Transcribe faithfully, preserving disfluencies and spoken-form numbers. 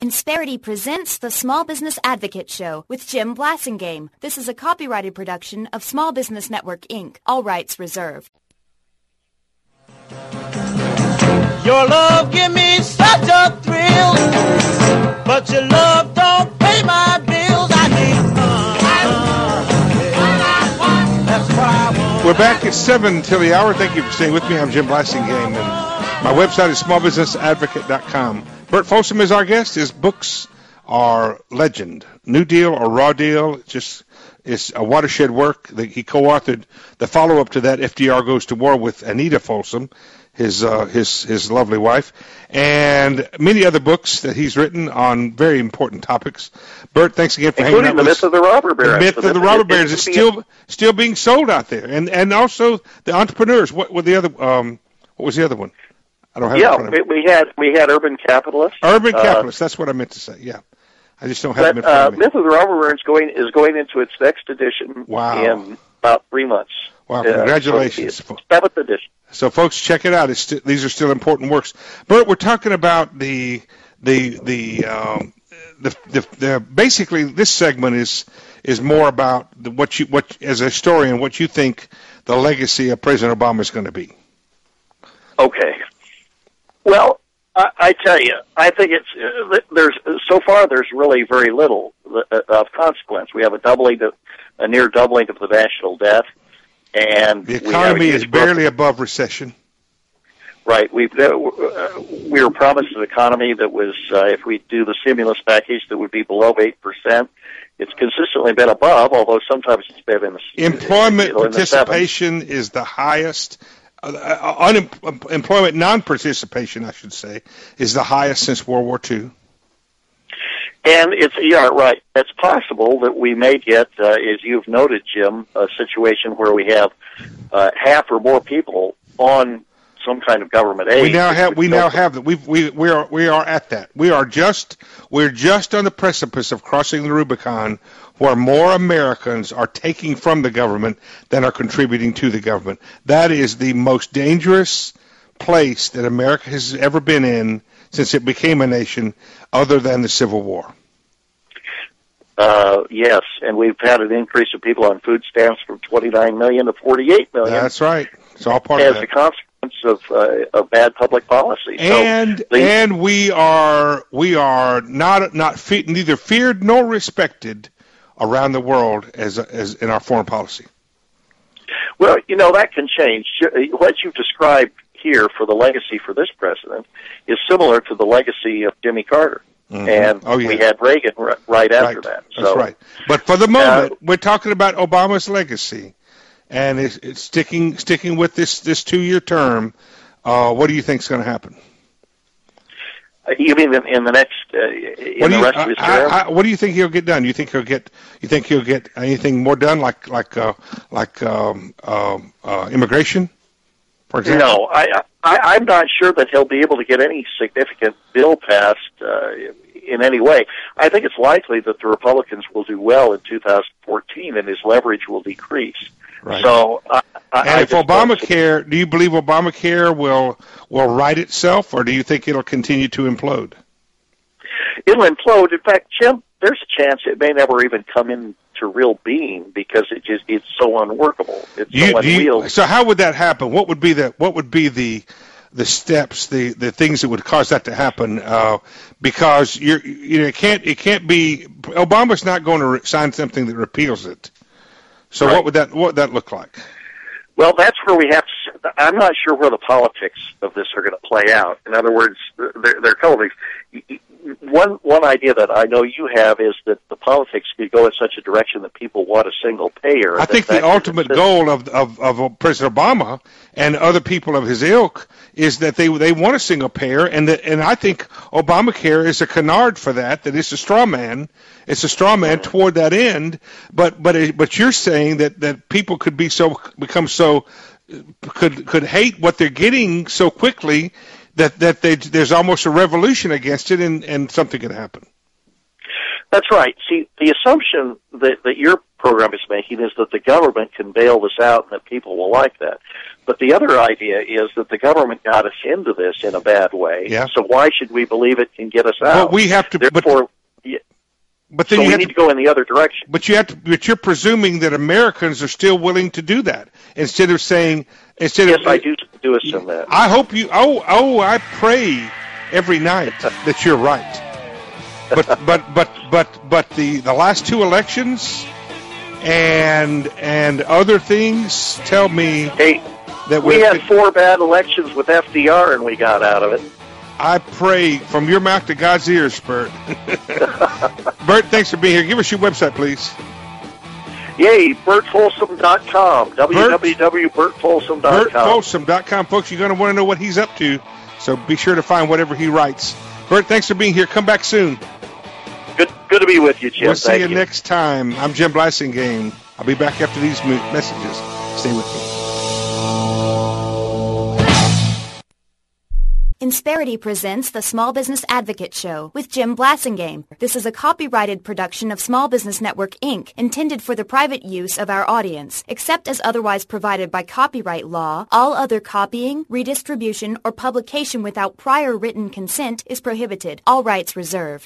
Insperity presents the Small Business Advocate Show with Jim Blasingame. This is a copyrighted production of Small Business Network, Incorporated. All rights reserved. Your love give me such a thrill, but your love don't pay my bills. I need uh, that's what I want. We're back at seven till the hour. Thank you for staying with me. I'm Jim Blasingame, and my website is small business advocate dot com. Bert Folsom is our guest. His books are legend. New Deal or Raw Deal, just is a watershed work. He co-authored the follow-up to that, F D R Goes to War, with Anita Folsom, his uh, his his lovely wife, and many other books that he's written on very important topics. Bert, thanks again for Including hanging out the with us. myth of the robber baron. The myth of the robber barons is still still being sold out there, and and also the entrepreneurs. What were the other? Um, what was the other one? I don't have yeah, it in front of me. we had we had Urban Capitalists. Urban uh, Capitalists. That's what I meant to say. Yeah, I just don't have but, them in front uh, of me. Myth of the Robber Barons going is going into its next edition Wow. in about three months. Wow! Uh, Congratulations. so it's seventh edition. So, folks, check it out. It's st- these are still important works. Bert, we're talking about the the the um, the, the the basically this segment is is more about the, what you what as a historian what you think the legacy of President Obama is going to be. Okay. Well, I, I tell you, I think it's uh, there's so far there's really very little uh, of consequence. We have a doubling, of, a near doubling of the national debt, and The economy we have a is huge barely growth. above recession. Right. We've uh, we were promised an economy that was, uh, if we do the stimulus package, that would be below eight percent. It's consistently been above, although sometimes it's been in the Employment you know, in the participation is the highest. Uh, unem- employment non-participation, I should say, is the highest since World War Two. And it's, yeah, right. It's possible that we may get, uh, as you've noted, Jim, a situation where we have uh, half or more people on some kind of government aid. We now have we now have that. We we we are we are at that. We are just we're just on the precipice of crossing the Rubicon, where more Americans are taking from the government than are contributing to the government. That is the most dangerous place that America has ever been in since it became a nation, other than the Civil War. Uh, yes, and we've had an increase of people on food stamps from twenty-nine million to forty-eight million. That's right. It's all part as of that. a consequence of uh, of bad public policy. And so the, and we are we are not not fe- neither feared nor respected around the world as as in our foreign policy. Well, you know, that can change. What you've described here for the legacy for this president is similar to the legacy of Jimmy Carter. Mm-hmm. And oh, yeah. we had Reagan r- right after right. that. So, That's right. But for the moment, uh, we're talking about Obama's legacy, and it's, it's sticking sticking with this, this two-year term. Uh, what do you think is going to happen? You mean in, in the next, uh, in What do the you, rest of his I, term? I, I, what do you think he'll get done? You think he'll get? You think he'll get anything more done, like like uh, like um, uh, uh, immigration, for example? No, I, I, I'm not sure that he'll be able to get any significant bill passed uh, in any way. I think it's likely that the Republicans will do well in two thousand fourteen, and his leverage will decrease. Right. So, I, I, and I if just don't Obamacare, do you believe Obamacare will will right itself, or do you think it'll continue to implode? It'll implode. In fact, Jim, there's a chance it may never even come into real being because it just it's so unworkable. It's You- so do you- unwieldy. so how would that happen? What would be the what would be the the steps, the, the things that would cause that to happen? Uh, because you're you know it can't it can't be Obama's not going to re- sign something that repeals it. So Right. what would that what would that look like? Well, that's where we have to. I'm not sure where the politics of this are going to play out. In other words, there, there are a couple of things. One one idea that I know you have is that the politics could go in such a direction that people want a single payer. I that think that the could ultimate assist- goal of, of of President Obama and other people of his ilk is that they they want a single payer, and that and I think Obamacare is a canard for that. That it's a straw man. It's a straw man Mm-hmm. toward that end. But but it- but you're saying that, that people could be so become so could could hate what they're getting so quickly that that they, there's almost a revolution against it, and, and something could happen. That's right. See, the assumption that, that you're program is making is that the government can bail this out and that people will like that. But the other idea is that the government got us into this in a bad way. Yeah. So why should we believe it can get us out? Well, we have to. Therefore, but, but then so you we have need to, to go in the other direction. But you have to. But you're presuming that Americans are still willing to do that instead of saying instead yes, of. Yes, I do do assume that. I hope you. Oh, oh, I pray every night that you're right. But but but but but the, the last two elections and and other things tell me hey, that we had four bad elections with F D R and we got out of it. I pray from your mouth to God's ears, Bert. Bert, thanks for being here. Give us your website, please. Yay, Bert Folsom dot com. w w w dot bert folsom dot com. Bert Folsom dot com, folks. You're going to want to know what he's up to, so be sure to find whatever he writes. Bert, thanks for being here. Come back soon. Good, good to be with you, Jim. We'll see Thank you, you next time. I'm Jim Blasingame. I'll be back after these messages. Stay with me. Insperity presents the Small Business Advocate Show with Jim Blasingame. This is a copyrighted production of Small Business Network, Incorporated, intended for the private use of our audience. Except as otherwise provided by copyright law, all other copying, redistribution, or publication without prior written consent is prohibited. All rights reserved.